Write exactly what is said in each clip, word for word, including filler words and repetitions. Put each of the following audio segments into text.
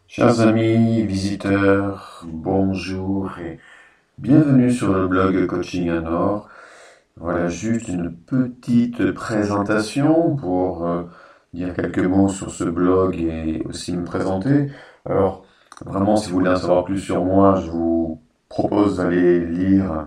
Chers amis, visiteurs, bonjour et bienvenue sur le blog Coaching à Nord. Voilà juste une petite présentation pour euh, dire quelques mots sur ce blog et aussi me présenter. Alors, vraiment, si vous voulez en savoir plus sur moi, je vous propose d'aller lire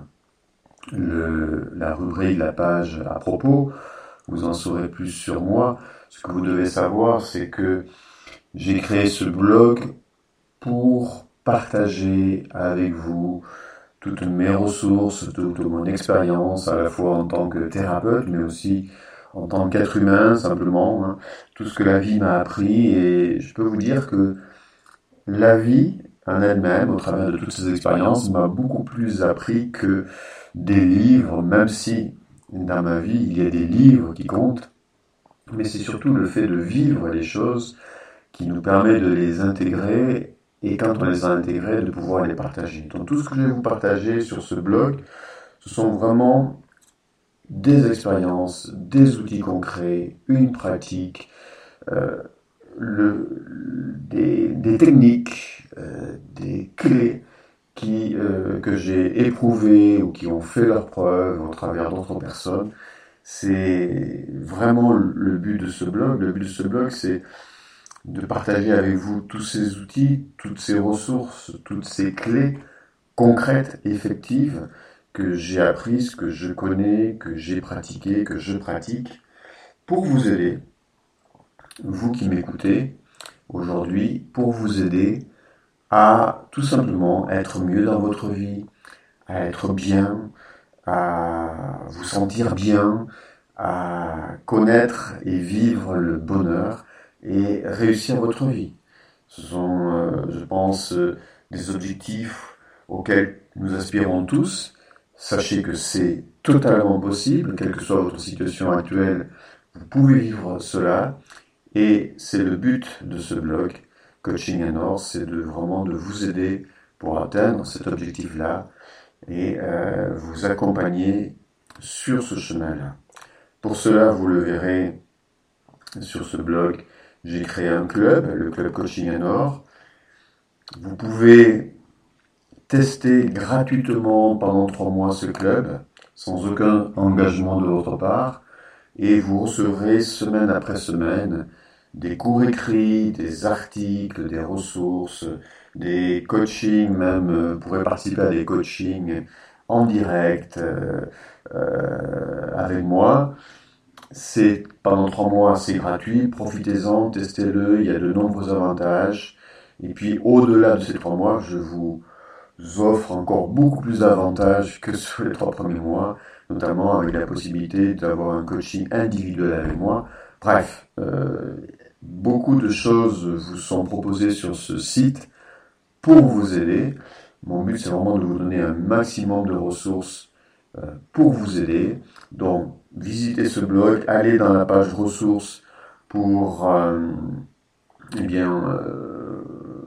le, la rubrique, la page à propos. Vous en saurez plus sur moi. Ce que vous devez savoir, c'est que j'ai créé ce blog pour partager avec vous toutes mes ressources, toute mon expérience, à la fois en tant que thérapeute, mais aussi en tant qu'être humain, simplement, hein, tout ce que la vie m'a appris. Et je peux vous dire que la vie en elle-même, au travers de toutes ces expériences, m'a beaucoup plus appris que des livres, même si dans ma vie, il y a des livres qui comptent, mais c'est surtout le fait de vivre les choses qui nous permet de les intégrer et quand on les a intégrés, de pouvoir les partager. Donc tout ce que je vais vous partager sur ce blog, ce sont vraiment des expériences, des outils concrets, une pratique, euh, le, des, des techniques, euh, des clés qui, euh, que j'ai éprouvées ou qui ont fait leurs preuves au travers d'autres personnes. C'est vraiment le but de ce blog. Le but de ce blog, c'est de partager avec vous tous ces outils, toutes ces ressources, toutes ces clés concrètes, effectives, que j'ai apprises, que je connais, que j'ai pratiquées, que je pratique, pour vous aider, vous qui m'écoutez aujourd'hui, pour vous aider à tout simplement être mieux dans votre vie, à être bien, à vous sentir bien, à connaître et vivre le bonheur et réussir votre vie. Ce sont, euh, je pense, euh, des objectifs auxquels nous aspirons tous. Sachez que c'est totalement possible, quelle que soit votre situation actuelle, vous pouvez vivre cela. Et c'est le but de ce blog, Coaching à Nord, c'est de vraiment de vous aider pour atteindre cet objectif-là et euh, vous accompagner sur ce chemin-là. Pour cela, vous le verrez sur ce blog, j'ai créé un club, le club Coaching à Nord. Vous pouvez tester gratuitement pendant trois mois ce club, sans aucun engagement de votre part, et vous recevrez semaine après semaine des cours écrits, des articles, des ressources, des coachings, même vous pourrez participer à des coachings en direct euh, euh, avec moi. C'est pendant trois mois, c'est gratuit, profitez-en, testez-le, il y a de nombreux avantages. Et puis au-delà de ces trois mois, je vous offre encore beaucoup plus d'avantages que sur les trois premiers mois, notamment avec la possibilité d'avoir un coaching individuel avec moi. Bref, euh, beaucoup de choses vous sont proposées sur ce site pour vous aider. Mon but, c'est vraiment de vous donner un maximum de ressources euh, pour vous aider. Donc, visitez ce blog, allez dans la page ressources pour euh, eh bien, euh,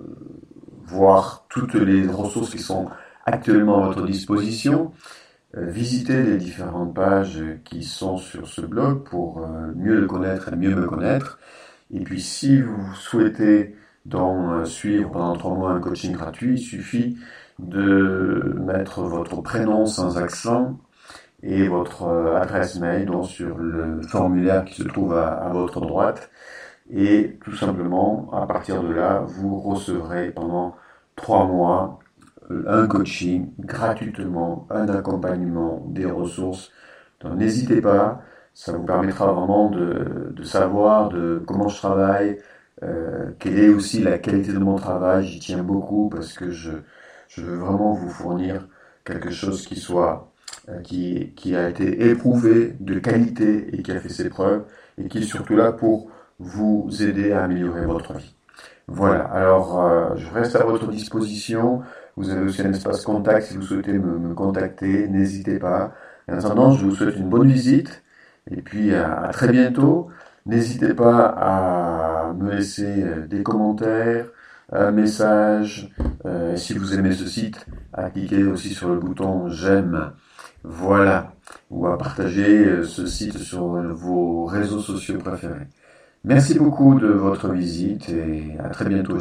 voir toutes les ressources qui sont actuellement à votre disposition. Euh, visitez les différentes pages qui sont sur ce blog pour euh, mieux le connaître et mieux me connaître. Et puis si vous souhaitez donc euh, suivre pendant trois mois un coaching gratuit, il suffit de mettre votre prénom sans accent et votre euh, adresse mail donc sur le formulaire qui se trouve à, à votre droite. Et tout simplement, à partir de là, vous recevrez pendant trois mois un coaching gratuitement, un accompagnement, des ressources. Donc n'hésitez pas, ça vous permettra vraiment de, de savoir de comment je travaille, euh, quelle est aussi la qualité de mon travail. J'y tiens beaucoup parce que je, je veux vraiment vous fournir quelque chose qui soit euh, qui, qui a été éprouvé de qualité et qui a fait ses preuves et qui est surtout là pour vous aider à améliorer votre vie. Voilà, alors euh, je reste à votre disposition. Vous avez aussi un espace contact si vous souhaitez me, me contacter, n'hésitez pas. Et en attendant, je vous souhaite une bonne visite et puis à, à très bientôt. N'hésitez pas à me laisser des commentaires, un message. Euh, si vous aimez ce site, à cliquer aussi sur le bouton j'aime. Voilà, ou à partager ce site sur vos réseaux sociaux préférés. Merci beaucoup de votre visite et à très bientôt.